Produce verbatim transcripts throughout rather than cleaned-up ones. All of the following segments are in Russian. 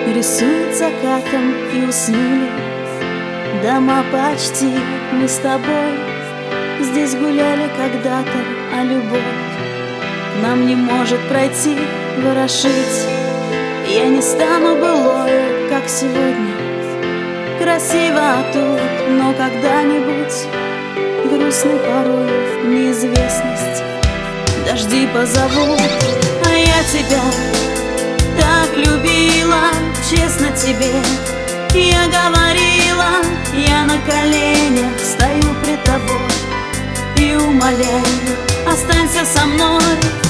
рисует закатом и уснули. Дома почти мы с тобой здесь гуляли когда-то, а любовь нам не может пройти, ворошить. Я не стану былое, как сегодня. Красиво тут, но когда-нибудь грустной порой неизвестность. Дожди позовут, а я тебя так любила, честно тебе я говорила. Я на коленях стою пред тобой и умоляю, останься со мной.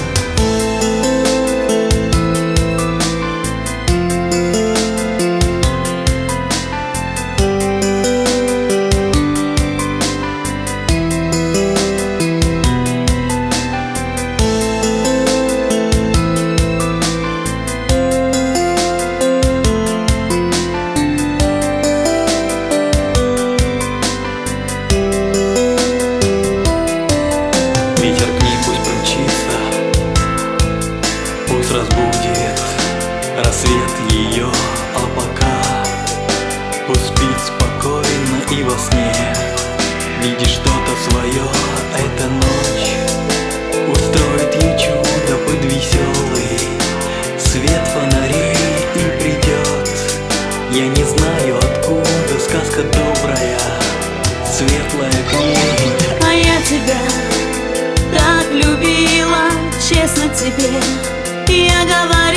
Разбудит рассвет ее, а пока пусть спит спокойно и во сне видишь что-то свое. Эта ночь устроит ей чудо под веселый свет фонарей и придет. Я не знаю откуда сказка добрая, светлая к ней. А я тебя так любила, честно тебе я говорю.